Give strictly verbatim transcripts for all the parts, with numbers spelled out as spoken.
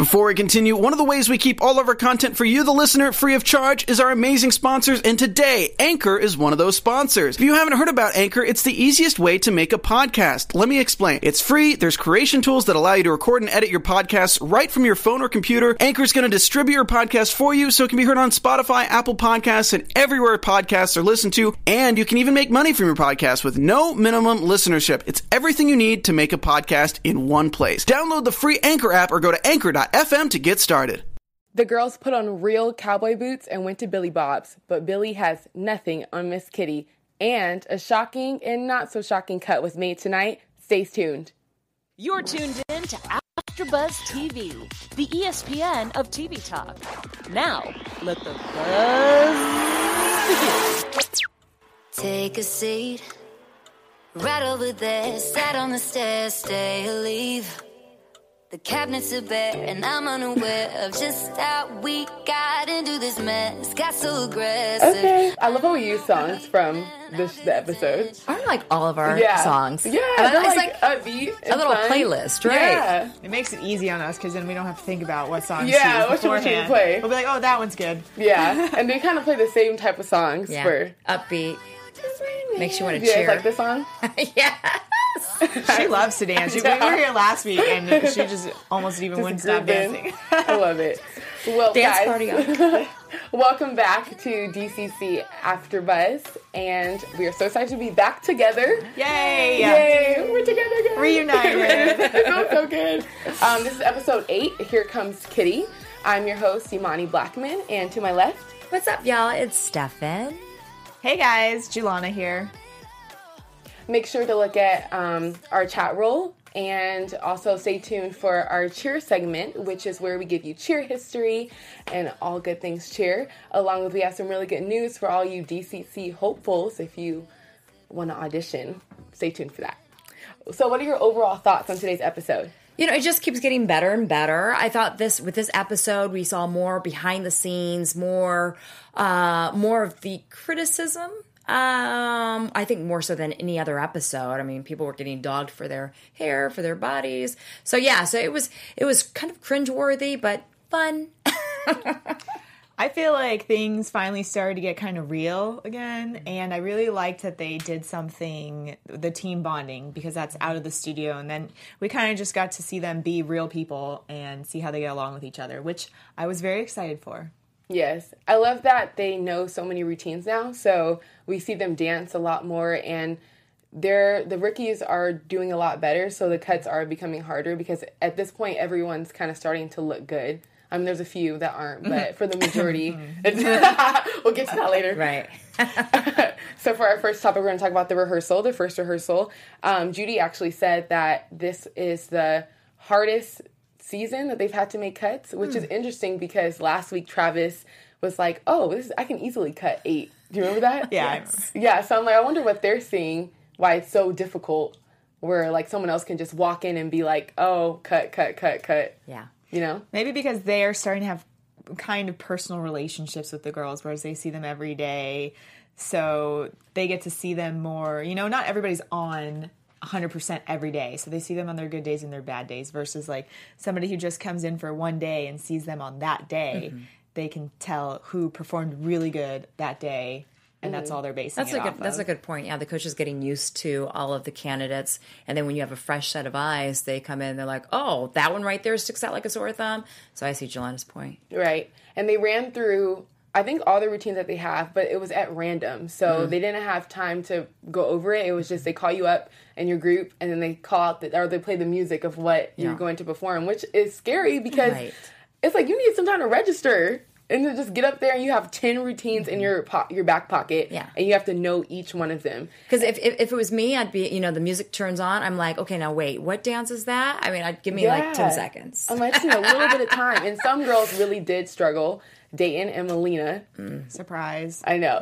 Before we continue, one of the ways we keep all of our content for you, the listener, free of charge is our amazing sponsors, and today, Anchor is one of those sponsors. If you haven't heard about Anchor, it's the easiest way to make a podcast. Let me explain. It's free, there's creation tools that allow you to record and edit your podcasts right from your phone or computer. Anchor is going to distribute your podcast for you so it can be heard on Spotify, Apple Podcasts, and everywhere podcasts are listened to, and you can even make money from your podcast with no minimum listenership. It's everything you need to make a podcast in one place. Download the free Anchor app or go to anchor dot f m to get started. The girls put on real cowboy boots and went to Billy Bob's, but Billy has nothing on Miss Kitty. And a shocking and not so shocking cut was made tonight. Stay tuned. You're tuned in to AfterBuzz T V, the E S P N of T V talk. Now, let the buzz begin. Take a seat, right over there, sat on the stairs, stay or leave. The cabinets are bare, and I'm unaware of just how we got into this mess. Got so aggressive. Okay, I love how we use songs from this the episode. I like all of our yeah. songs. Yeah, I they're it's like, like upbeat, a little fun. playlist, right? Yeah, it makes it easy on us because then we don't have to think about what songs. Yeah, to which one should we play? We'll be like, oh, that one's good. Yeah, and they kind of play the same type of songs Yeah. for upbeat. Makes you want to yeah, cheer. like this song. Yeah. She loves to dance. She, we were here last week, and she just almost even Just wouldn't stop grooving. dancing. I love it. Well, Dance guys, party on. welcome back to D C C AfterBuzz, and we are so excited to be back together. Yay! Yay! We're together again. Reunited. It feels so good. Um, this is episode eight. Here Comes Kitty. I'm your host, Imani Blackman, and to my left, What's up, y'all? It's Stefan. Hey guys, Julana here. make sure to look at um, our chat roll. And also stay tuned for our cheer segment, which is where we give you cheer history and all good things cheer. Along with, we have some really good news for all you D C C hopefuls. If you want to audition, stay tuned for that. So what are your overall thoughts on today's episode? You know, it just keeps getting better and better. I thought this with this episode, we saw more behind the scenes, more, uh, more of the criticism. Um, I think more so than any other episode. I mean, people were getting dogged for their hair, for their bodies. So yeah, so it was it was kind of cringeworthy, but fun. I feel like things finally started to get kind of real again, and I really liked that they did something, the team bonding, because that's out of the studio, and then we kind of just got to see them be real people and see how they get along with each other, which I was very excited for. Yes. I love that they know so many routines now, so we see them dance a lot more, and they're, the rookies are doing a lot better, so the cuts are becoming harder, because at this point, everyone's kind of starting to look good. I mean, there's a few that aren't, but for the majority, we'll get to that later. Right. So for our first topic, we're going to talk about the rehearsal, the first rehearsal. Um, Judy actually said that this is the hardest season that they've had to make cuts, which mm. is interesting because last week Travis was like, oh, this is, I can easily cut eight. Do you remember that? Yeah. Yes. Yeah, so I'm like, I wonder what they're seeing, why it's so difficult, where like someone else can just walk in and be like, oh, cut, cut, cut, cut. Yeah. You know? Maybe because they are starting to have kind of personal relationships with the girls, whereas they see them every day. So they get to see them more. You know, not everybody's on one hundred percent every day. So they see them on their good days and their bad days versus like somebody who just comes in for one day and sees them on that day. Mm-hmm. They can tell who performed really good that day. And that's all they're basing that's it a good, off That's of. a good point. Yeah, the coach is getting used to all of the candidates. And then when you have a fresh set of eyes, they come in and they're like, oh, that one right there sticks out like a sore thumb. So I see Jelana's point. Right. And they ran through, I think, all the routines that they have, but it was at random. So mm. they didn't have time to go over it. It was just they call you up in your group and then they call out, the, or they play the music of what yeah. you're going to perform, which is scary because right. it's like you need some time to register. And to just get up there and you have ten routines mm-hmm. in your po- your back pocket. Yeah. And you have to know each one of them. Because if, if if it was me, I'd be, you know, the music turns on. I'm like, okay, now wait, what dance is that? I mean, I'd give me yeah. like ten seconds. I'm like, I just need a little bit of time. And some girls really did struggle. Dayton and Melina. Mm. Surprise. I know.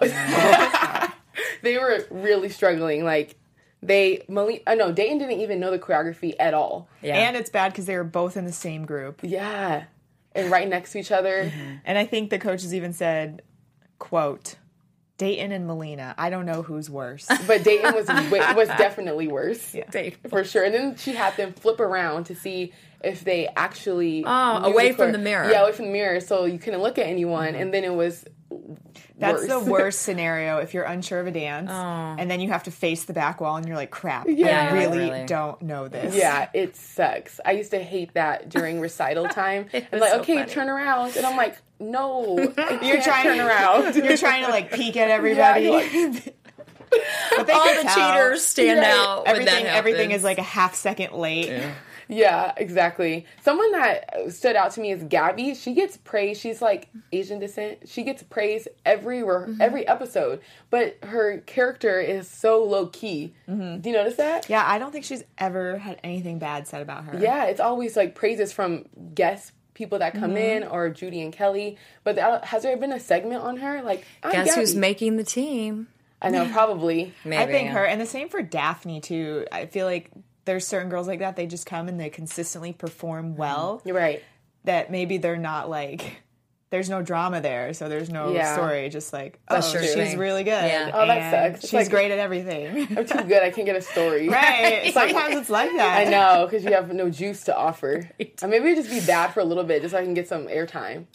They were really struggling. Like, they, Melina, uh, no, Dayton didn't even know the choreography at all. Yeah. And it's bad because they were both in the same group. Yeah. And right next to each other. Mm-hmm. And I think the coaches even said, quote, Dayton and Melina. I don't know who's worse. But Dayton was wa- was definitely worse. Yeah. Dayton. For sure. And then she had them flip around to see if they actually... Oh, knew away the from cor- the mirror. Yeah, away from the mirror, so you couldn't look at anyone. And then it was That's worse. the worst scenario if you're unsure of a dance and then you have to face the back wall and you're like, crap, Yeah. I really, Really. don't know this. Yeah, it sucks. I used to hate that during recital time. It I'm was like, so okay, funny. turn around. And I'm like, no. You're trying turn around. You're trying to like peek at everybody. Yeah, you're but they All can the tell. cheaters stand Right. out. when that Everything, everything happens. is like a half second late. Yeah, exactly. Someone that stood out to me is Gabby. She gets praise. She's like Asian descent. She gets praise every re- every episode, but her character is so low key. Do you notice that? Yeah, I don't think she's ever had anything bad said about her. Yeah, it's always like praises from guests, people that come in, or Judy and Kelly. But that, has there been a segment on her? Like, I'm Guess Gabby. who's making the team? I know, probably. Maybe. I think yeah. her, and the same for Daphne too. I feel like there's certain girls like that. They just come and they consistently perform well. You're right. That maybe they're not like. There's no drama there, so there's no Yeah. story. Just like, oh, That's true. she's really good. Yeah. Oh, that and sucks. It's She's like- great at everything. I'm too good. I can't get a story. Right. like- Sometimes it's like that. I know, because you have no juice to offer. Or maybe it'd just be bad for a little bit, just so I can get some airtime.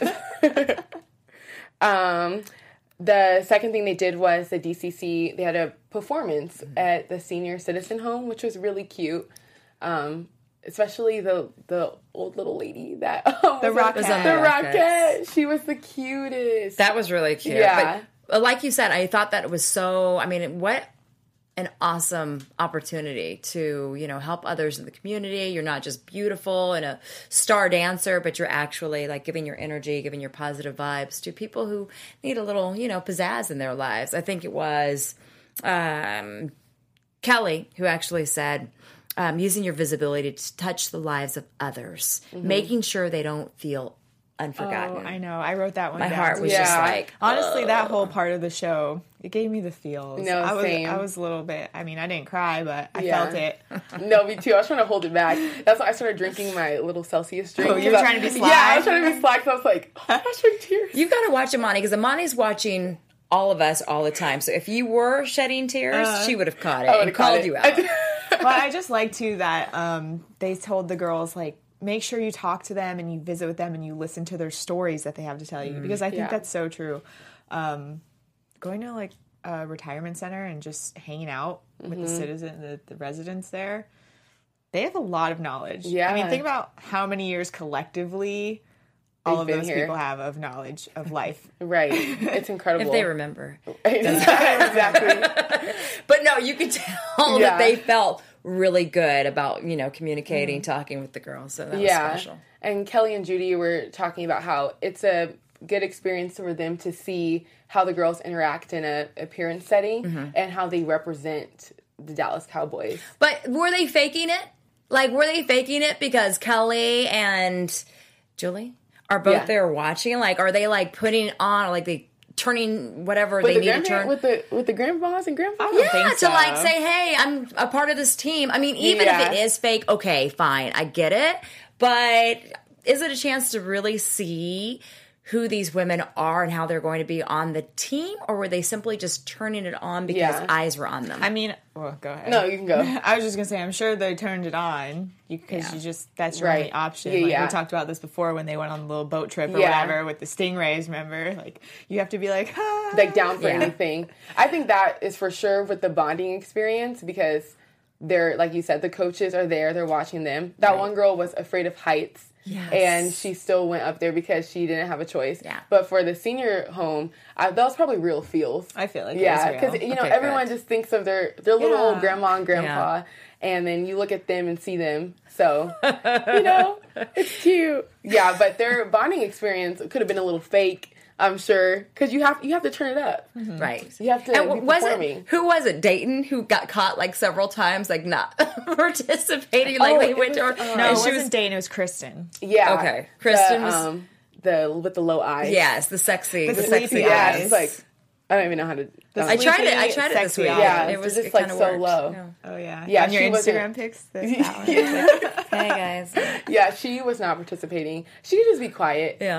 um, the second thing they did was the D C C, they had a performance at the senior citizen home, which was really cute. Um, especially the the old little lady that um, The was on- Rockette. Was The on the Rockettes. Rockette. She was the cutest. That was really cute. Yeah. But uh, like you said, I thought that it was so, I mean, what an awesome opportunity to, you know, help others in the community. You're not just beautiful and a star dancer, but you're actually like giving your energy, giving your positive vibes to people who need a little, you know, pizzazz in their lives. I think it was um, Kelly who actually said, um, using your visibility to touch the lives of others, making sure they don't feel unforgotten. Oh, I know. I wrote that one My down. heart was Yeah. just like, Honestly, that whole part of the show, it gave me the feels. No, I was, same. I was a little bit. I mean, I didn't cry, but I Yeah. felt it. No, me too. I was trying to hold it back. That's why I started drinking my little Celsius drink. Oh, you were 'Cause I- trying to be Yeah, I was sly? trying to be sly because I was like, oh, I shed tears. you got to watch Amani because Amani's watching all of us all the time. So if you were shedding tears, she would have caught it I and would've caught called it. you out. Well, I just like too that um, they told the girls like, make sure you talk to them and you visit with them and you listen to their stories that they have to tell you because I think Yeah. that's so true. Um, going to like a retirement center and just hanging out with the citizen, the, the residents there, they have a lot of knowledge. Yeah. I mean, think about how many years collectively all They've of been those here. people have of knowledge of life. Right. It's incredible. If they remember. exactly. But no, you could tell Yeah. that they felt really good about, you know, communicating, talking with the girls. So that Yeah. was special. And Kelly and Judy were talking about how it's a good experience for them to see how the girls interact in a appearance setting Mm-hmm. and how they represent the Dallas Cowboys. But were they faking it? Like, were they faking it because Kelly and Julie are both Yeah. there watching? Like, are they like putting it on, like they turning whatever With they the need to grandpa- turn? with the with the grandmas and grandpas. don't Yeah, think to so. like say, hey, I'm a part of this team. I mean, even Yeah. if it is fake, okay, fine, I get it. But is it a chance to really see who these women are and how they're going to be on the team? Or were they simply just turning it on because Yeah. eyes were on them? I mean, well, go ahead. No, you can go. I was just gonna say, I'm sure they turned it on because Yeah. you just that's your Right. only option. Yeah, like yeah. we talked about this before when they went on the little boat trip or Yeah. whatever with the stingrays. Remember, like you have to be like, ah. Like down for Yeah. anything. I think that is for sure with the bonding experience because they're like you said, the coaches are there, they're watching them. That one girl was afraid of heights. Yes. And she still went up there because she didn't have a choice. Yeah. But for the senior home, I, that was probably real feels. I feel like yeah, it was real. because you know Okay, everyone good. just thinks of their their little Yeah. old grandma and grandpa, and then you look at them and see them. So you know, it's cute. Yeah, but their bonding experience could have been a little fake, I'm sure, because you have you have to turn it up. Right. You have to And be w- was performing. it who was it? Dayton who got caught like several times, like not participating. Like Oh, they it went to her. was, uh, no, it and wasn't she was Dane. It was Kristen. Yeah. Okay. Kristen the, was- um, the with the low eyes. yes, the sexy, the, The sexy sleepy Yeah, eyes. eyes. it's like I don't even know how to. The I tried it. I sleepy, tried it this sexy week. eyes. Yeah, it was just, it like, kinda so worked. low. Yeah. Oh yeah, Yeah, On your she wasn't- Instagram pics. This that one. Hey guys. Yeah, she was not participating. She could just be quiet. Yeah.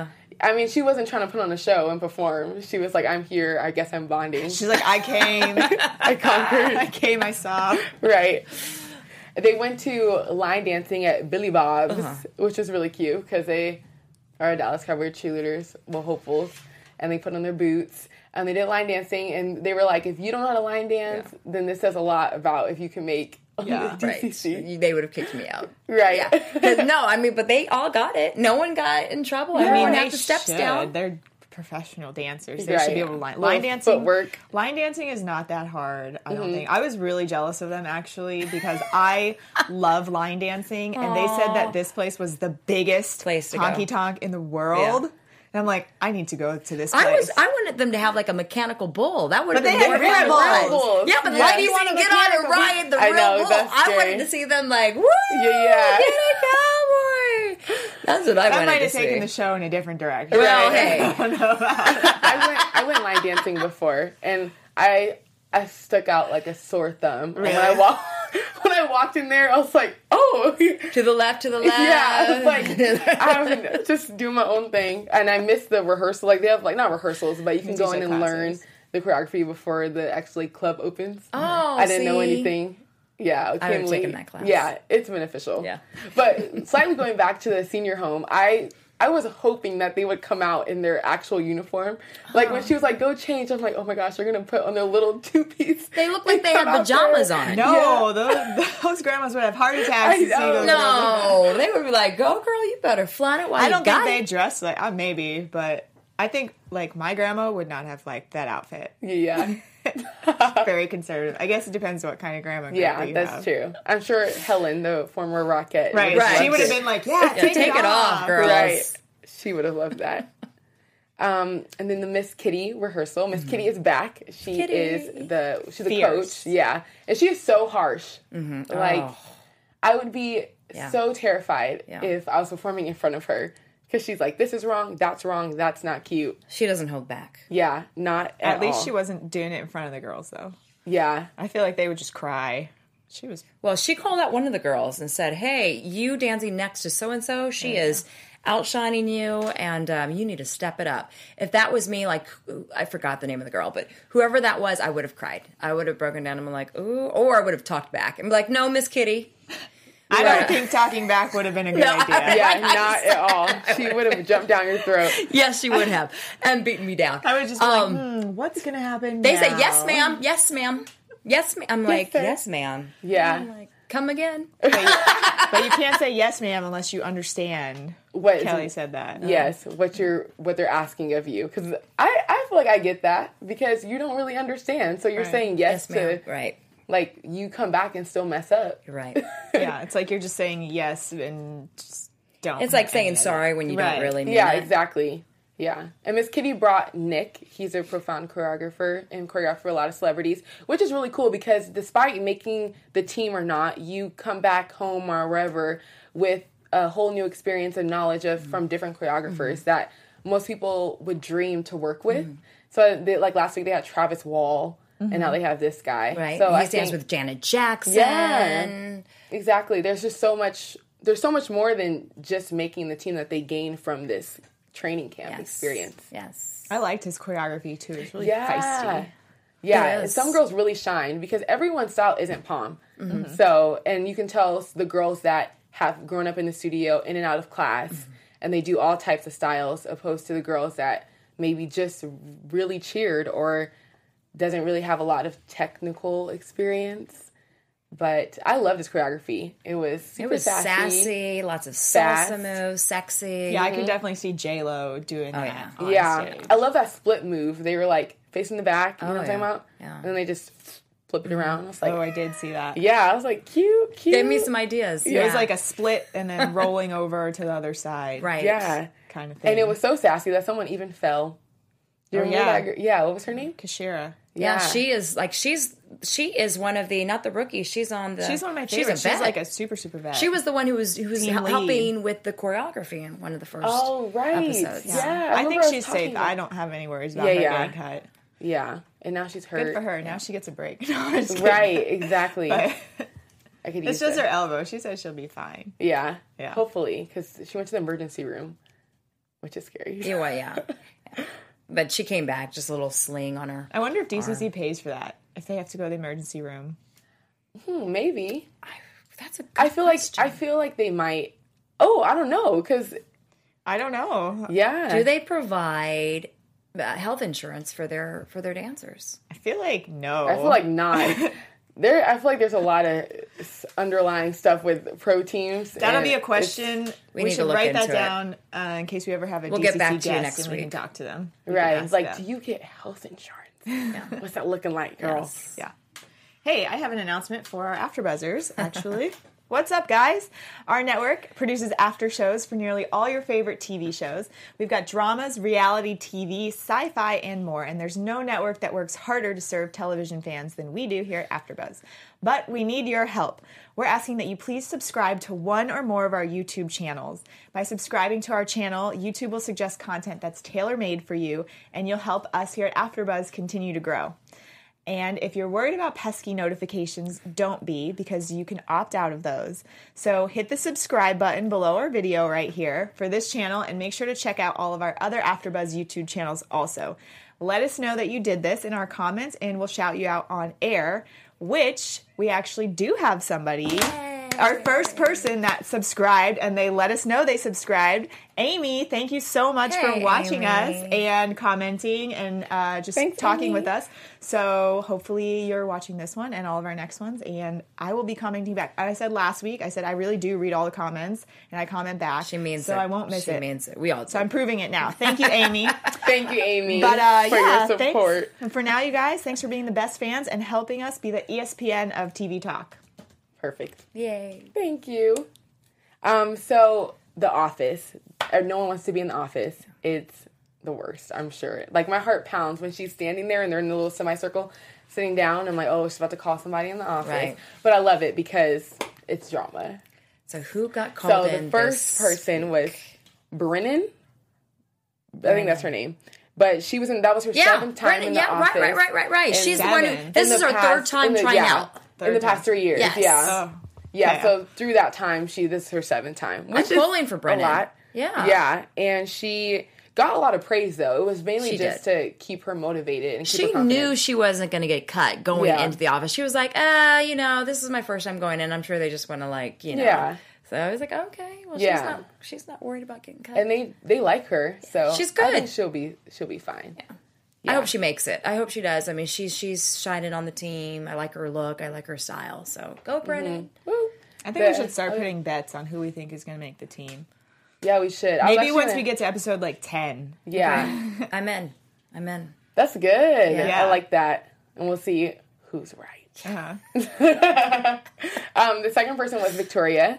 I mean, she wasn't trying to put on a show and perform. She was like, I'm here. I guess I'm bonding. She's like, I came. I conquered. I came, I saw. Right. They went to line dancing at Billy Bob's, Uh-huh. which is really cute because they are Dallas Cowboy cheerleaders, well, hopefuls, and they put on their boots. And they did line dancing, and they were like, if you don't know how to line dance, yeah. then this says a lot about if you can make yeah, D C C. Right. They would have kicked me out. Right. Yeah. No, I mean, but they all got it. No one got in trouble. I Everyone mean, had they the steps should. down. They're professional dancers. They right. should be able to line, Little line dancing. Footwork. Line dancing is not that hard, I don't Mm-hmm. think. I was really jealous of them, actually, because I love line dancing, and they said that this place was the biggest place to honky go. tonk in the world. Yeah. And I'm like, I need to go to this place. I was. I wanted them to have like a mechanical bull. That would have But been they more had fun. real bulls. Yeah, but Yeah. why Why do do you you want to want a get on and mechanical ride the I real know, bull? that's I scary. wanted to see them like, woo, Yeah, yeah. get a cowboy. That's what I that wanted might to have see. taken the show in a different direction. Well, Right. hey, I don't know about I went I went line dancing before, and I I stuck out like a sore thumb. And when I Really? walked when I walked in there, I was like, oh. to the left, to the left. Yeah, I was like, I'm just doing my own thing, and I missed the rehearsal. Like they have like not rehearsals, but you can go in Music and classes. learn the choreography before the actually club opens. Oh, I didn't know see? anything. Yeah, I came would've taken late. that class. Yeah, it's beneficial. Yeah. But slightly going back to the senior home, I I was hoping that they would come out in their actual uniform. Like when she was like, "Go change," I'm like, "Oh my gosh, they're gonna put on their little two piece." They look like they had pajamas on. No, those, those grandmas would have heart attacks to see know. those. No, they would be like, "Go, girl, you better flaunt it while I you don't got think they it." dress like, uh, maybe, but I think like my grandma would not have like that outfit. Yeah, Very conservative. I guess it depends what kind of grandma. yeah, grandpa you that's have. true. I'm sure Helen, the former Rockette, Right, would have She loved would have it. been like, yeah, Yeah, take, take it off, girls. Right. She would have loved that. Um, and then the Miss Kitty rehearsal. Miss Kitty is back. She Kitty. is the she's the Fierce. coach. Yeah, and she is so harsh. Like Oh. I would be Yeah. so terrified Yeah. if I was performing in front of her because she's like, "This is wrong. That's wrong. That's not cute." She doesn't hold back. Yeah, not at, At least all. she wasn't doing it in front of the girls, though. Yeah, I feel like they would just cry. She was. Well, she called out one of the girls and said, "Hey, you dancing next to so and so, she is outshining you, and um, you need to step it up." If that was me, like I forgot the name of the girl, but whoever that was, I would have cried. I would have broken down and been like, "Ooh," or I would have talked back and be like, "No, Miss Kitty." I don't think talking back would have been a good No, idea. I- yeah, not at all. She would have jumped down your throat. Yes, she would have, and beaten me down. I would just be Um, like, hmm, what's going to happen They now? say, "Yes, ma'am. Yes, ma'am. Yes, ma'am." I'm like, sir. "Yes, ma'am." Yeah. I'm like, "Come again." But you, but you can't say yes, ma'am, unless you understand. What is- Kelly said that. Yes, what you're what they're asking of you, because I I feel like I get that because you don't really understand, so you're Right. saying yes, Yes, ma'am. to Right. like you come back and still mess up. You're right. Yeah, it's like you're just saying yes and just don't. It's like have saying any of it. sorry when you Right. don't really mean Yeah, it. exactly. Yeah, and Miss Kitty brought Nick. He's a profound choreographer and choreographed for a lot of celebrities, which is really cool because despite making the team or not, you come back home or wherever with a whole new experience and knowledge of from different choreographers Mm-hmm. that most people would dream to work with. So, they, like last week, they had Travis Wall, and now they have this guy. Right. So I He's danced think, with Janet Jackson. Yeah. Exactly. There's just so much. There's so much more than just making the team that they gain from this training camp Yes. experience. Yes. I liked his choreography too. It's really Yeah. feisty. Yeah, Yes. some girls really shine because everyone's style isn't pom. Mm-hmm. So, and you can tell the girls that have grown up in the studio, in and out of class, Mm-hmm. and they do all types of styles, opposed to the girls that maybe just really cheered or doesn't really have a lot of technical experience. But I loved his choreography. It was super It was sassy, sassy. lots of fast. salsa moves, sexy. Yeah, I can definitely see J Lo doing that. yeah. on Yeah, stage. I love that split move. They were like facing the back, you know Oh, what I'm talking yeah. about? Yeah. And then they just flip it around. I was like, Oh, I did see that. yeah, I was like, cute, cute. Gave me some ideas. It was like a split and then rolling over to the other side. Right. Yeah. Kind of thing. And it was so sassy that someone even fell. You Oh, remember yeah. that girl? Yeah, what was her name? Kashira. Yeah, she is like she's she is one of the not the rookies. She's on the. She's one of my she's favorites. a She's, vet. like a super, super vet. She was the one who was who was Team hel- lead. helping with the choreography in one of the first. Oh, right. episodes. Yeah. I, remember think us she's talking safe. about- I don't have any worries about Yeah, her yeah. getting cut. Yeah. And now she's hurt. Good for her. Now she gets a break. No, I'm just kidding. Right, exactly. But I could it's use just that. her elbow. She said she'll be fine. Yeah. Yeah. Hopefully, because she went to the emergency room. which is scary. Yeah, well, yeah. yeah. But she came back, just a little sling on her. I wonder if D C C arm. pays for that. If they have to go to the emergency room. Hmm, maybe. I, that's a good I feel question. like I feel like they might. Oh, I don't know, because I don't know. Yeah. Do they provide uh, health insurance for their for their dancers? I feel like no. I feel like not. There, I feel like there's a lot of underlying stuff with pro teams. That'll be a question. We, we need should to look write that into down uh, in case we ever have a We'll D C C get back to you guest next and we week. can talk to them. We Right. can ask Like, them. do you get health insurance? Yeah. What's that looking like, girl? Yes. Yeah. Hey, I have an announcement for our AfterBuzzers, actually. What's up, guys? Our network produces after shows for nearly all your favorite T V shows. We've got dramas, reality T V, sci-fi, and more, and there's no network that works harder to serve television fans than we do here at AfterBuzz. But we need your help. We're asking that you please subscribe to one or more of our YouTube channels. By subscribing to our channel, YouTube will suggest content that's tailor-made for you, and you'll help us here at AfterBuzz continue to grow. And if you're worried about pesky notifications, don't be, because you can opt out of those. So hit the subscribe button below our video right here for this channel, and make sure to check out all of our other AfterBuzz YouTube channels also. Let us know that you did this in our comments, and we'll shout you out on air, which we actually do have somebody. Yay. Our first person that subscribed, and they let us know they subscribed. Amy, thank you so much hey, for watching Amy. us and commenting and uh, just Thanks, talking Amy. with us. So hopefully you're watching this one and all of our next ones, and I will be commenting back. I said last week, I said I really do read all the comments, and I comment back. She means so it. I won't miss she it. She means it. We all do. So I'm proving it now. Thank you, Amy. Thank you, Amy, But uh, for yeah, your thanks. support. And for now, you guys, thanks for being the best fans and helping us be the E S P N of T V talk. Perfect. Yay. Thank you. Um, so The Office. Uh, No one wants to be in The Office. It's the worst, I'm sure. Like, my heart pounds when she's standing there and they're in the little semicircle sitting down. I'm like, oh, she's about to call somebody in the office. Right. But I love it because it's drama. So who got called So in the first this person was Brennan. I think that's her name. But she was in, that was her Yeah, seventh time Brennan, in the yeah, office. right, right, right, right, right. And She's the seven. one who, this in is the her past- third time in the- trying yeah, out. in the Third past time. three years. Yes. Yeah. Oh. Yeah, Okay. so through that time, she this is her seventh time. Which I'm is pulling for Brennan. a lot. Yeah. Yeah, and she got a lot of praise, though. It was mainly She just to keep her motivated and keep her She confident. knew she wasn't going to get cut going Yeah. into the office. She was like, ah, you know, this is my first time going in. I'm sure they just want to, like, you know. Yeah. So I was like, okay, well, Yeah. she's not she's not worried about getting cut. And they, they like her, so She's I good. think she'll be she'll be fine. Yeah. I hope she makes it. I hope she does. I mean, she's she's shining on the team. I like her look. I like her style. So go, Brennan. Woo. I think we The- should start putting bets on who we think is going to make the team. Yeah, we should. I was Maybe actually once gonna- we get to episode like ten. Yeah, I'm in. I'm in. that's good. Yeah. I like that, and we'll see who's right. Uh-huh. Um, the second person was Victoria,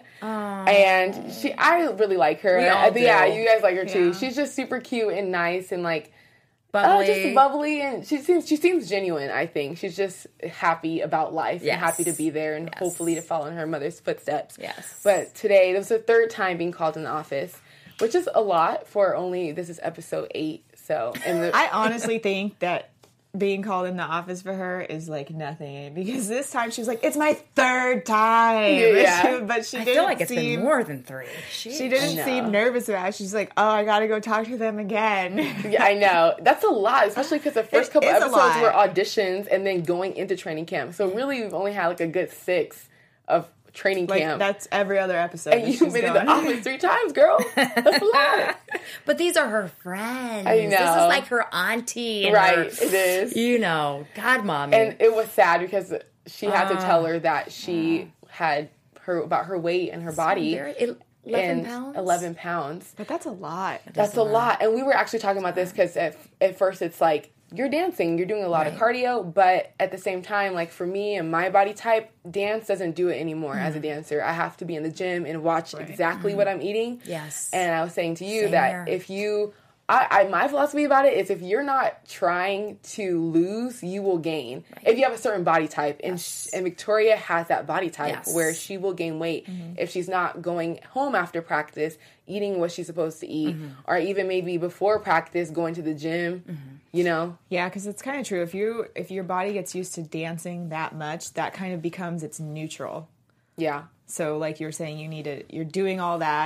and she. I really like her. We And all I- Yeah, do. you guys like her too. Yeah. She's just super cute and nice, and like Bubbly. oh, just bubbly, and she seems she seems genuine. I think she's just happy about life Yes. and happy to be there, and Yes. hopefully to follow in her mother's footsteps. Yes. But today, this was the third time being called in the office, which is a lot for only this is episode eight. So, and the, I honestly think that being called in the office for her is like nothing, because this time she was like, "It's my third time," Yeah. but she I didn't feel like it's seem, been more than three. She, She didn't know. seem nervous about it. She's like, "Oh, I got to go talk to them again." Yeah, I know. That's a lot, especially because the first It couple is a episodes lot. were auditions and then going into training camp. So really, we've only had like a good six of training Like camp. that's every other episode. And that you've she's been in going. the office three times, girl. That's a lot. But these are her friends. I This know. is like her auntie. And Right, her, it is. You know, godmommy. And it was sad because she had Ah. to tell her that she had her about her weight and her body. Very- el- eleven and pounds? eleven pounds. But that's a lot. That's a lot. And we were actually talking about this because at, at first it's like, you're dancing, you're doing a lot of Right. cardio, but at the same time, like for me and my body type, dance doesn't do it anymore as a dancer. I have to be in the gym and watch exactly what I'm eating. Yes. And I was saying to you Same that here. if you, I, I my philosophy about it is if you're not trying to lose, you will gain. If you have a certain body type, and sh- and Victoria has that body type Yes. where she will gain weight if she's not going home after practice, eating what she's supposed to eat, or even maybe before practice going to the gym. You know, Yeah, because it's kind of true. If you if your body gets used to dancing that much, that kind of becomes its neutral. yeah, So, like you were saying, you need to. You're doing all that,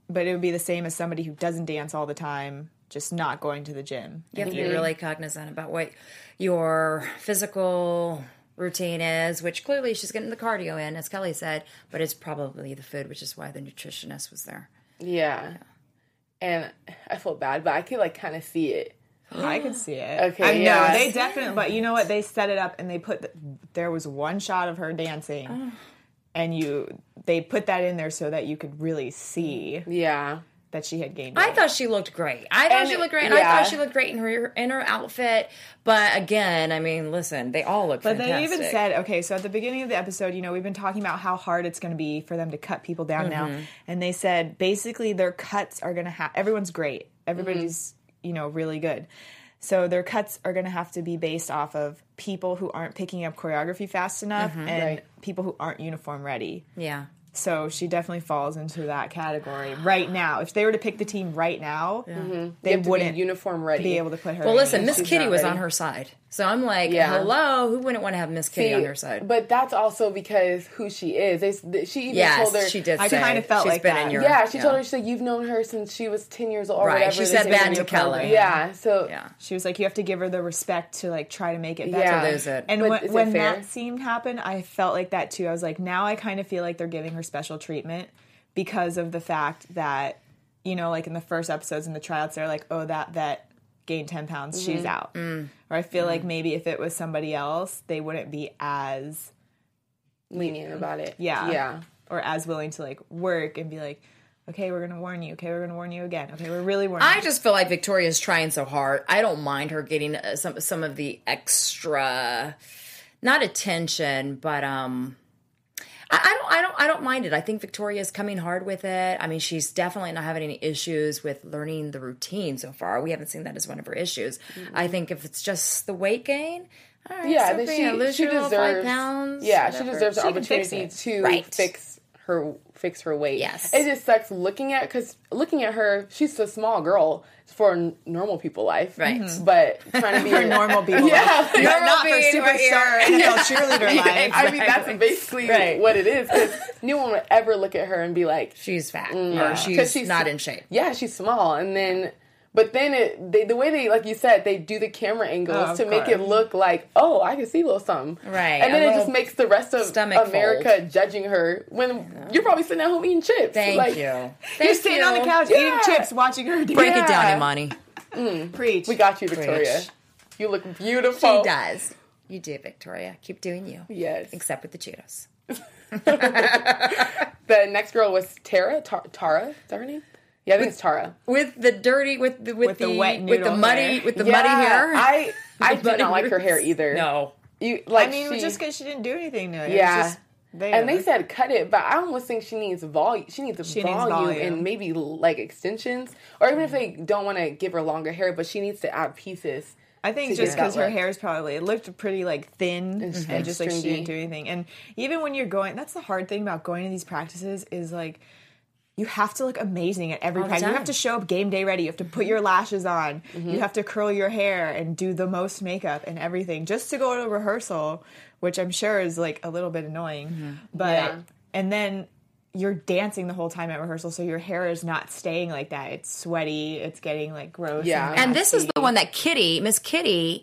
but it would be the same as somebody who doesn't dance all the time, just not going to the gym. You have to be really cognizant about what your physical routine is, which clearly she's getting the cardio in, as Kelly said, but it's probably the food, which is why the nutritionist was there. Yeah. yeah. And I feel bad, but I could, like, kind of see it. I could see it. Okay, I know, yeah. they definitely, but you know what? They set it up and they put, the, there was one shot of her dancing, oh. and you, they put that in there so that you could really see. Yeah. That she had gained weight. I thought she looked great. I thought and, she looked great, and yeah. I thought she looked great in her in her outfit. But again, I mean, listen, they all look but fantastic. But they even said, okay, so at the beginning of the episode, you know, we've been talking about how hard it's going to be for them to cut people down mm-hmm. now. And they said, basically, their cuts are going to have, everyone's great. Everybody's, mm-hmm. you know, really good. So their cuts are going to have to be based off of people who aren't picking up choreography fast enough mm-hmm. and right. people who aren't uniform ready. Yeah. So she definitely falls into that category right now. If they were to pick the team right now, yeah. mm-hmm. they wouldn't be uniform ready. Be able to put her. Well, in. listen, Miss Kitty was ready. On her side, so I'm like, yeah. hello, who wouldn't want to have Miss Kitty See, on their side? But that's also because who she is. They, she even yes, told her. She did. I kind of felt she's like been that. In your, yeah, she yeah. told her she said you've known her since she was ten years old. Or right. whatever. She said that to Kelly. Yeah. So yeah. she was like, you have to give her the respect to like try to make it better. Yeah. Lose it. And but when, is when it fair? that scene happened, I felt like that too. I was like, now I kind of feel like they're giving her special treatment. Because of the fact that, you know, like in the first episodes in the tryouts, they're like, oh, that vet gained ten pounds, mm-hmm. she's out. Mm. Or I feel mm. like maybe if it was somebody else, they wouldn't be as lenient about it. Yeah. Yeah. Or as willing to like work and be like, okay, we're going to warn you. Okay, we're going to warn you again. Okay, we're really warning you. I just feel like Victoria's trying so hard. I don't mind her getting uh, some some of the extra, not attention, but um. I don't, I don't, I don't mind it. I think Victoria's coming hard with it. I mean, she's definitely not having any issues with learning the routine so far. We haven't seen that as one of her issues. Mm-hmm. I think if it's just the weight gain, all right, yeah, Sophia, she, lose she your deserves, five pounds. Yeah, whatever. she deserves the she opportunity to right. fix her fix her weight. Yes, it just sucks looking at because looking at her, she's a small girl for n- normal people life, right? Mm-hmm. But trying to be for normal people, yeah, life. Not, not for superstar N F L cheerleader life. Yeah, I mean, that's basically right. what it is. Because no one would ever look at her and be like, "She's fat," mm, or she's, she's not in shape. Yeah, she's small, and then. But then it, they, the way they, like you said, they do the camera angles oh, to course. make it look like, oh, I can see a little something. Right. And then it just makes the rest of America fold. judging her when yeah. you're probably sitting at home eating chips. Thank like, you. You're Thank sitting you. on the couch yeah. eating chips, watching her do Break yeah. it down, Imani. Mm. Preach. We got you, Victoria. Preach. You look beautiful. She does. You do, Victoria. Keep doing you. Yes. Except with the Cheetos. The next girl was Tara. Tar- Tara? Is that her name? Yeah, I think with, it's Tara. With the dirty, with the with, with the, the wet with the muddy, hair. with the yeah, muddy hair. I I did did not like roots. her hair either. No, you like. I mean, she, just because she didn't do anything to it. Yeah. It was just there. And they said cut it, but I almost think she needs volume. She needs She volume, needs volume and maybe like extensions, or even if they don't want to give her longer hair, but she needs to add pieces. I think just because her hair is probably, it looked pretty like thin and, mm-hmm. and just like stringy. she didn't do anything. And even when you're going, that's the hard thing about going to these practices is like, you have to look amazing at every All the practice. You time. have to show up game day ready. You have to put your lashes on. Mm-hmm. You have to curl your hair and do the most makeup and everything just to go to rehearsal, which I'm sure is like a little bit annoying. Mm-hmm. But yeah. and then you're dancing the whole time at rehearsal, so your hair is not staying like that. It's sweaty. It's getting like gross. Yeah. And, and this is the one that Kitty, Miss Kitty,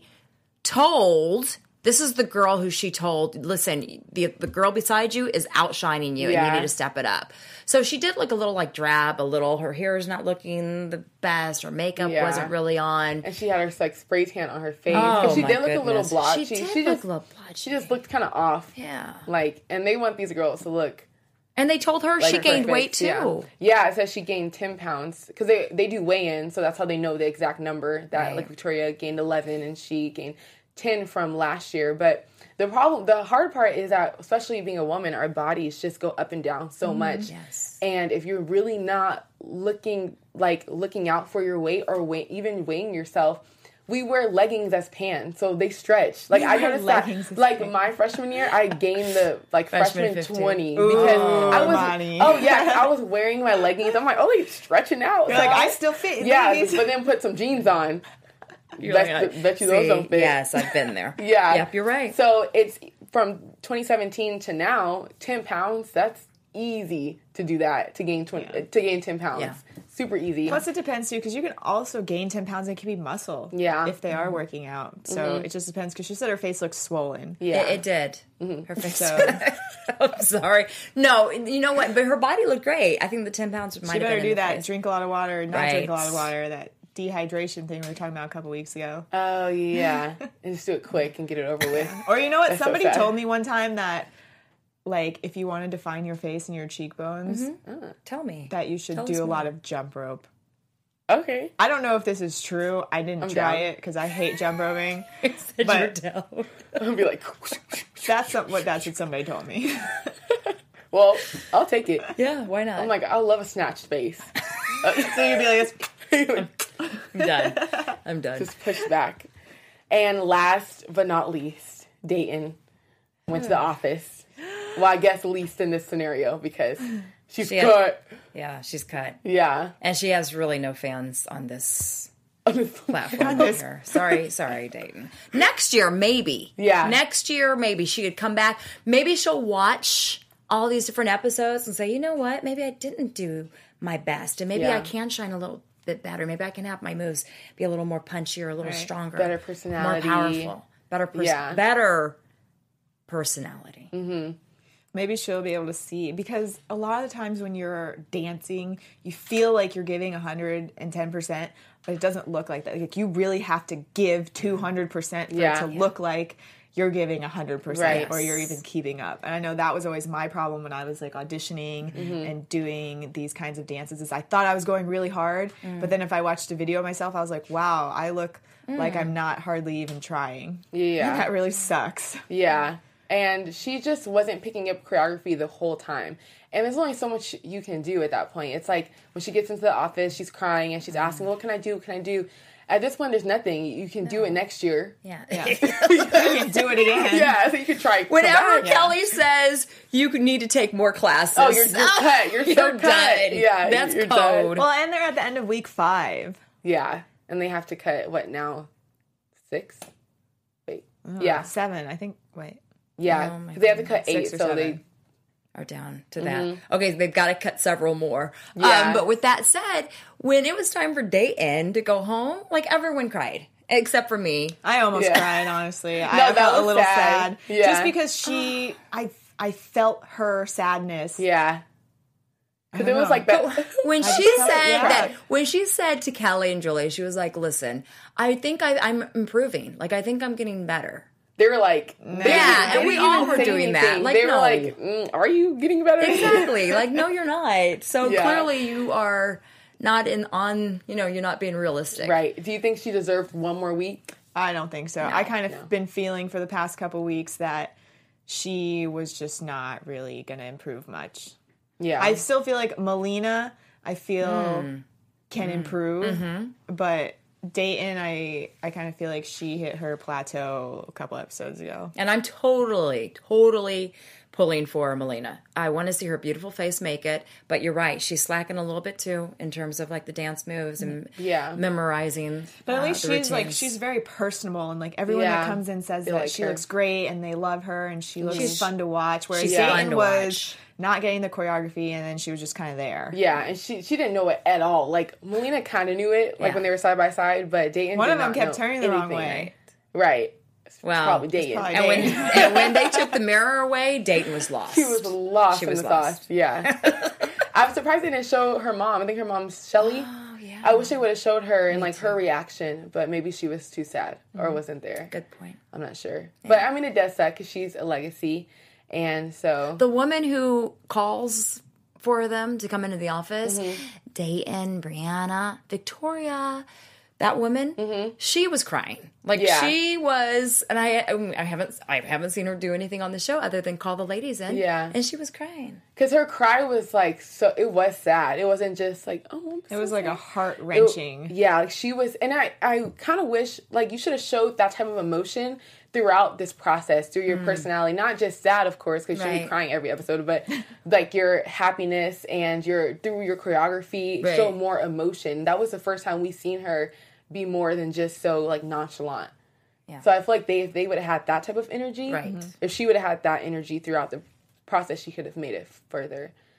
told. This is the girl who she told, listen, the the girl beside you is outshining you, yeah. and you need to step it up. So she did look a little like drab, a little. Her hair is not looking the best. Her makeup Yeah. wasn't really on. And she had her like spray tan on her face. Oh, she my did look a little goodness. blotchy. She did she look just, a little blotchy. She just looked kind of off. Yeah. Like, and they want these girls to look. And they told her Like she gained perfect. weight too. Yeah. yeah, it says she gained ten pounds because they they do weigh in, so that's how they know the exact number. That Right. like Victoria gained eleven and she gained ten from last year. But the problem, the hard part is that, especially being a woman, our bodies just go up and down so Mm, much. yes. And if you're really not looking like looking out for your weight or weight, even weighing yourself. We wear leggings as pants, so they stretch. Like You I wear noticed leggings that, as like pants. my freshman year, I gained the like Freshman freshman, fifteen. twenty Ooh, because I was. Bonnie. Oh yeah, I was wearing my leggings. I'm like, oh, they stretching out. You're So like, I I still fit in Yeah, leggings. but then put some jeans on. You're bet, like, bet you those see, don't fit. Yes, I've been there. Yeah. Yep, you're right. So it's from twenty seventeen to now, ten pounds. That's easy to do that to gain twenty yeah. to gain ten pounds. Yeah. Super easy. Plus, it depends too, because you can also gain ten pounds and it can be muscle. Yeah. If they are working out, so mm-hmm. it just depends. Because she said her face looks swollen. Yeah, it, it did. Mm-hmm. Her face. So, I'm sorry. No, you know what? But her body looked great. I think the ten pounds might. She have better been do in the that. face. Drink a lot of water. Not right. drink a lot of water. That dehydration thing we were talking about a couple weeks ago. Oh yeah, and just do it quick and get it over with. Or you know what? That's Somebody so sad. told me one time that, like, if you want to define your face and your cheekbones, Mm-hmm. Oh. Tell me that you should Tell do a more. lot of jump rope. Okay. I don't know if this is true. I didn't I'm try down. it because I hate jump roping. Said But- you're down. I'll be like, That's some- what that's what somebody told me. well, I'll take it. Yeah, why not? I'm like, I love a snatched face. Uh, So you'd be like, this. I'm done. I'm done. just push back. And last but not least, Dayton went to the office. Well, I guess least in this scenario because she's She has- cut. Yeah, she's cut. Yeah. And she has really no fans on this yeah. platform here. Sorry, sorry, Dayton. Next year, maybe. Yeah. Next year, maybe she could come back. Maybe she'll watch all these different episodes and say, you know what? Maybe I didn't do my best. And maybe Yeah. I can shine a little bit better. Maybe I can have my moves be a little more punchier, a little Right. stronger. Better personality. More powerful. Better, pers- Yeah. better personality. Mm-hmm. Maybe she'll be able to see, because a lot of the times when you're dancing, you feel like you're giving one hundred ten percent, but it doesn't look like that. Like, you really have to give two hundred percent for Yeah. it to look like you're giving one hundred percent Right. or you're even keeping up. And I know that was always my problem when I was like auditioning Mm-hmm. and doing these kinds of dances, is I thought I was going really hard, Mm. but then if I watched a video of myself, I was like, wow, I look like I'm not hardly even trying. Yeah. That really sucks. Yeah. And she just wasn't picking up choreography the whole time. And there's only so much you can do at that point. It's like when she gets into the office, she's crying and she's asking, what can I do? What can I do? At this point, there's nothing. You can do it next year. Yeah. You can do it again. Yeah, so you could try. Whenever come back. Kelly says you need to take more classes, Oh, you're, you're cut. You're, so You're cut. done. Yeah, That's you're code. done. Well, and they're at the end of week five. Yeah, and they have to cut, what, now? Six? Wait. Yeah. Seven, I think. Wait. Yeah. Oh, my 'Cause they have to cut eight, Six or so seven. they... are down to that. Okay, they've got to cut several more. Yeah. Um, but with that said, when it was time for Dayton to go home, like everyone cried except for me. I almost Yeah. cried, honestly. I, No, I that felt a was little sad. sad. Yeah. Just because she, I, I felt her sadness. Yeah. Because it don't was know. like that. When she felt- said yeah. that, when she said to Kelly and Julie, she was like, "Listen, I think I, I'm improving. Like I think I'm getting better." They were like... They Yeah, didn't- and they we didn't all even were say doing that. anything. Like, they were no. like, mm, are you getting better? Exactly. Like, no, you're not. So Yeah. clearly, you are not in on. You know, you're not being realistic. Right. Do you think she deserved one more week? I don't think so. I kind of no. been feeling for the past couple weeks that she was just not really going to improve much. Yeah. I still feel like Melina, I feel Hmm. can improve, Mm-hmm. but Dayton, I I kind of feel like she hit her plateau a couple episodes ago. And I'm totally, totally pulling for Melina. I want to see her beautiful face make it, but you're right. She's slacking a little bit too in terms of like the dance moves and Yeah. memorizing. But at uh, least the she's like routines. she's very personable, and like everyone Yeah. that comes in says They that like she her. looks great and they love her and she looks She's- fun to watch. Whereas she's Dayton fun to was watch. not getting the choreography, and then she was just kind of there. Yeah, and she she didn't know it at all. Like, Melina kind of knew it, like Yeah. when they were side by side, but Dayton One did of them not kept know turning the wrong anything. way. Right. Well, Probably Dayton. probably And when, Dayton. and when they took the mirror away, Dayton was lost. She was lost She in was the lost. sauce. Yeah. I'm surprised they didn't show her mom. I think her mom's Shelly. Oh, yeah. I wish they would have showed her and like her reaction, but maybe she was too sad or wasn't there. Good point. I'm not sure. But I mean, it does suck because she's a legacy. And so. The woman who calls for them to come into the office, Mm-hmm. Dayton, Brianna, Victoria, that woman, she was crying. Like Yeah. she was, and I, I haven't, I haven't seen her do anything on the show other than call the ladies in. Yeah. and she was crying. Because her cry was like, so it was sad. It wasn't just like, oh, I'm It so was like sad. a heart It- wrenching. yeah, like she was, and I, I kind of wish like you should have showed that type of emotion throughout this process, through your personality, not just sad, of course, because you'll be Right. crying every episode, but like your happiness and your through your choreography, Right. show more emotion. That was the first time we seen her be more than just so like nonchalant. Yeah. So I feel like they if they would have had that type of energy, Right. if she would have had that energy throughout the process, she could have made it further.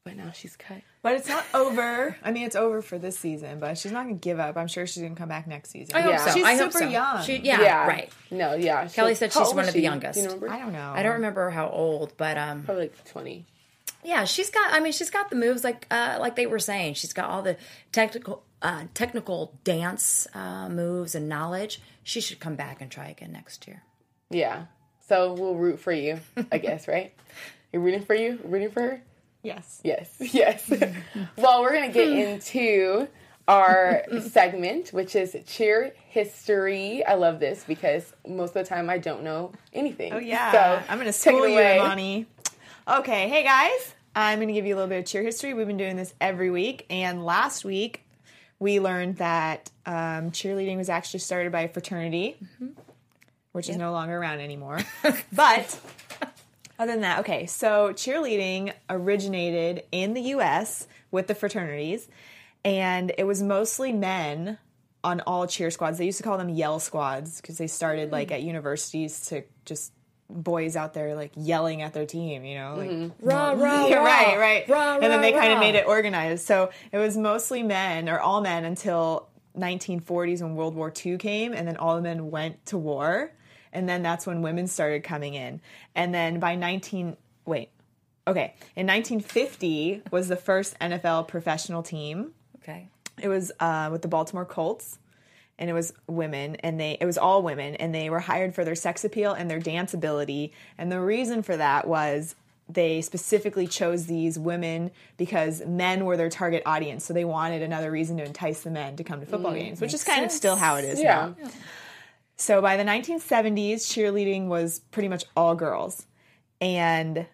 But now she's cut. But it's not over. I mean, it's over for this season, but she's not going to give up. I'm sure she's going to come back next season. I hope Yeah. so. She's I hope super so. young. She, yeah, Yeah. right. No, yeah. Kelly She- said how she's old one is of the she? youngest. Do you remember? I don't know. I don't remember how old, but um, Probably like twenty. yeah, she's got. I mean, she's got the moves like uh, like they were saying. She's got all the technical uh, technical dance uh, moves and knowledge. She should come back and try again next year. Yeah. So we'll root for you, I guess, right? You're rooting for you? Rooting for her? Yes. Yes, yes. Well, we're going to get into our segment, which is cheer history. I love this because most of the time I don't know anything. Oh, yeah. So I'm going to take it school you, away. Imani. Okay, hey guys. I'm going to give you a little bit of cheer history. We've been doing this every week. And last week, we learned that um, cheerleading was actually started by a fraternity, mm-hmm. which is no longer around anymore. But other than that, okay, so cheerleading originated in the U S with the fraternities, and it was mostly men on all cheer squads. They used to call them yell squads because they started like at universities to just boys out there like yelling at their team, you know, like Mm-hmm. Rah, rah, yeah, rah. right, right. Rah, and then they rah, kind of rah. made it organized. So it was mostly men or all men until nineteen forties when World War Two came, and then all the men went to war. And then that's when women started coming in. And then by nineteen wait. Okay. In nineteen fifty was the first N F L professional team. Okay. It was uh, with the Baltimore Colts, and it was women, and they it was all women, and they were hired for their sex appeal and their dance ability. And the reason for that was they specifically chose these women because men were their target audience, so they wanted another reason to entice the men to come to football games, which is kind of still how it is Yeah. now. So by the nineteen seventies, cheerleading was pretty much all girls. And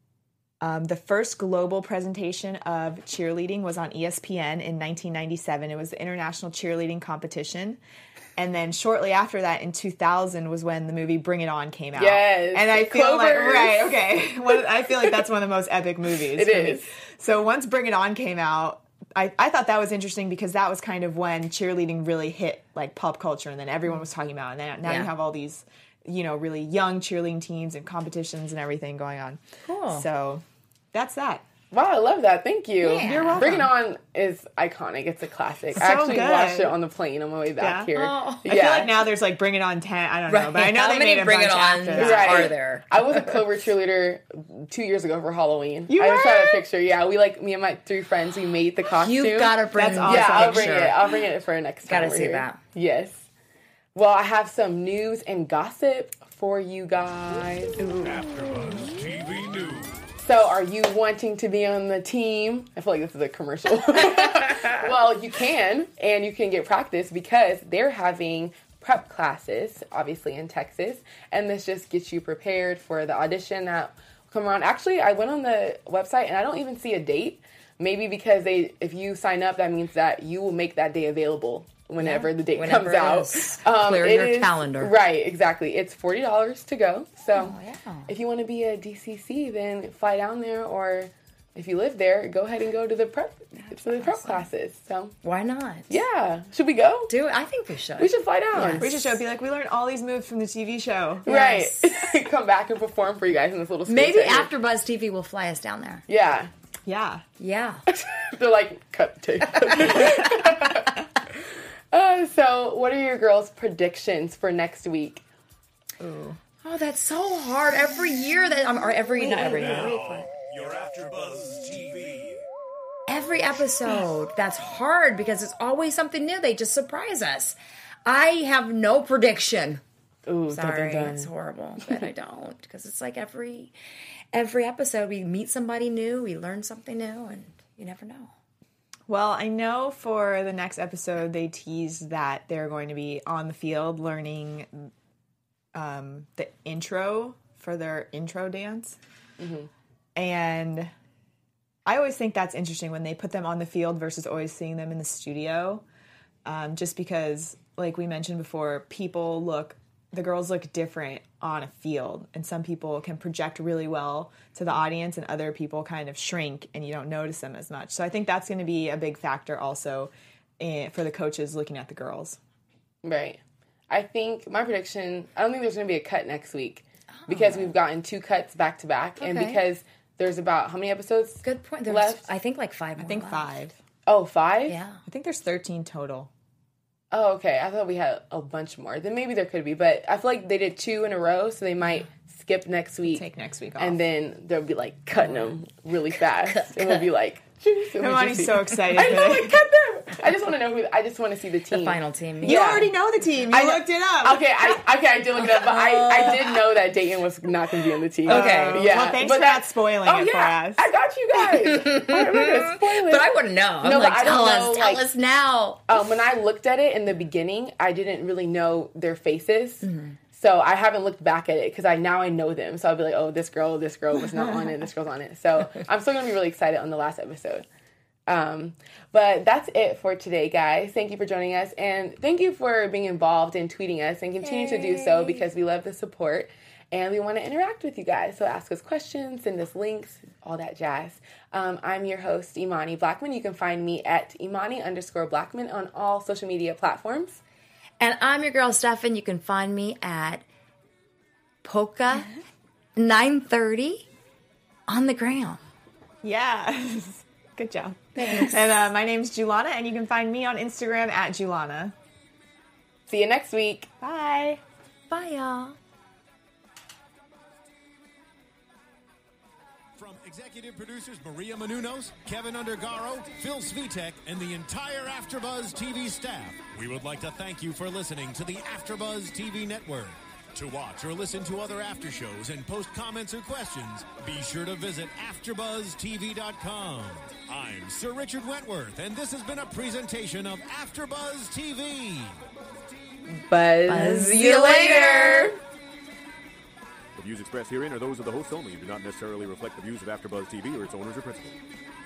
um, the first global presentation of cheerleading was on E S P N in nineteen ninety-seven. It was the International Cheerleading Competition. And then shortly after that, in two thousand, was when the movie Bring It On came out. Yes, And I the feel like, Clovers. right, okay. One- I feel like that's one of the most epic movies. It for me. is. So once Bring It On came out, I, I thought that was interesting because that was kind of when cheerleading really hit like pop culture, and then everyone was talking about it. And then now Yeah. you have all these, you know, really young cheerleading teams and competitions and everything going on. Cool. So that's that. Wow, I love that. Thank you. Yeah. You're welcome. Bring It On is iconic. It's a classic. I So actually good. watched it on the plane on my way back Yeah. here. Oh. I feel like now there's like Bring It On ten. I don't know, but I know How they many made a Bring bunch It after Ons that. Right. are there? I was a Clover cheerleader two years ago for Halloween. You I just had were? a picture. Yeah, we like me and my three friends. We made the costume. You've got to bring That's this awesome. Yeah, I'll bring picture. it. I'll bring it for next time. Gotta we're see here. that. Yes. Well, I have some news and gossip for you guys. AfterBuzz T V News. So, are you wanting to be on the team? I feel like this is a commercial. Well, you can, and you can get practice because they're having prep classes, obviously in Texas, and this just gets you prepared for the audition that will come around. Actually, I went on the website and I don't even see a date. Maybe because they, if you sign up, that means that you will make that day available whenever the date Whenever comes it out. is. Um, Clear it your is- calendar. Right, exactly. It's forty dollars to go. So Oh, yeah. if you want to be a D C C, then fly down there, or if you live there, go ahead and go to the prep to the prep classes. So Why not? yeah, should we go? Do it. I think we should. We should fly down. We should show, be like, we learned all these moves from the T V show. Right. Come back and perform for you guys in this little space Maybe right here. after Buzz T V will fly us down there. Yeah. Yeah. Yeah. They're like, cut the tape. uh, so, what are your girls' predictions for next week? Oh, that's so hard. Every year that um, or every not every year. Your AfterBuzz T V. Every episode. That's hard because it's always something new. They just surprise us. I have no prediction. Ooh, dun, Sorry, dun, dun. it's horrible, but I don't because it's like every every episode we meet somebody new, we learn something new, and you never know. Well, I know for the next episode they teased that they're going to be on the field learning um, the intro for their intro dance. Mm-hmm. And I always think that's interesting when they put them on the field versus always seeing them in the studio. Um, just because, like we mentioned before, people look, the girls look different on a field. And some people can project really well to the audience and other people kind of shrink and you don't notice them as much. So I think that's going to be a big factor also in, for the coaches looking at the girls. Right. I think my prediction, I don't think there's going to be a cut next week because we've gotten two cuts back to back. And Okay. because there's about how many episodes? Good point. There's, left. I think like five. I more think left. five. Oh, five? Yeah. I think there's thirteen total. Oh, okay. I thought we had a bunch more. Then maybe there could be, but I feel like they did two in a row, so they might skip next week. Take next week off. And then they'll be like cutting them really fast. It will be like, juice. Hermione's so excited. I know, today. like, cut them. I just want to know who, I just want to see the team. The final team. You Yeah. already know the team. You I know- looked it up. Okay, I okay, I did look it up, but I, I did know that Dayton was not going to be on the team. Okay. yeah. Well, thanks but for that- not spoiling oh, it yeah, for us. I got you guys. I'm not gonna spoil it. But I wouldn't know. I'm No, but like, I don't tell know, us, tell like- us now. Um, when I looked at it in the beginning, I didn't really know their faces. Mm-hmm. So I haven't looked back at it because I now I know them. So I'll be like, oh, this girl, this girl was not on it, this girl's on it. So I'm still gonna be really excited on the last episode. Um, but that's it for today, guys. Thank you for joining us, and thank you for being involved and tweeting us, and continue to do so because we love the support and we want to interact with you guys. So ask us questions, send us links, all that jazz. Um, I'm your host, Imani Blackman. You can find me at Imani underscore Blackman on all social media platforms. And I'm your girl, Stefan. You can find me at Polka nine thirty on the gram. Yeah. Good job. Thanks. And uh, my name's Julana, and you can find me on Instagram at Julana. See you next week. Bye. Bye, y'all. From executive producers Maria Menounos, Kevin Undergaro, Phil Svitek, and the entire AfterBuzz T V staff, we would like to thank you for listening to the AfterBuzz T V network. To watch or listen to other after shows and post comments or questions, be sure to visit after buzz T V dot com. I'm Sir Richard Wentworth, and this has been a presentation of AfterBuzz T V. Buzz, Buzz you you later. The views expressed herein are those of the hosts only and do not necessarily reflect the views of AfterBuzz T V or its owners or principals.